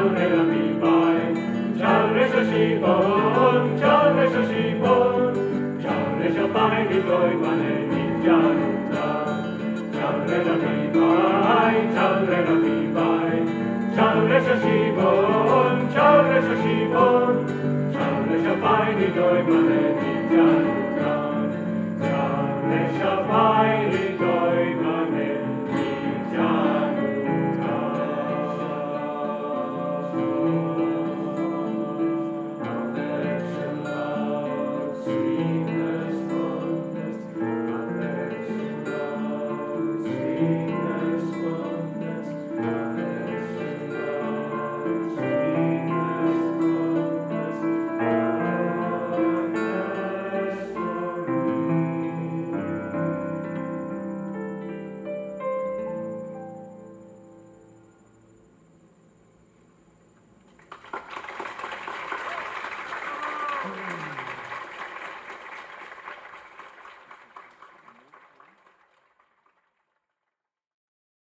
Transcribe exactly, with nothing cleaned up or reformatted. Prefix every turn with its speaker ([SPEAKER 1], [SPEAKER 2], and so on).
[SPEAKER 1] Chalre la pipai, chalre sa shibon, chalre sa shibon, chalre sa pai ni toi mane ni januta. Chalre la pipai, chalre la pipai, chalre sa shibon, chalre sa shibon, chalre sa pai ni toi mane ni januta. Chalre sa pai ni toi mane ni januta. Affection, love, sweetness, fondness, affection, love, sweetness, fondness, affection, love, sweetness, fondness, fondness for me.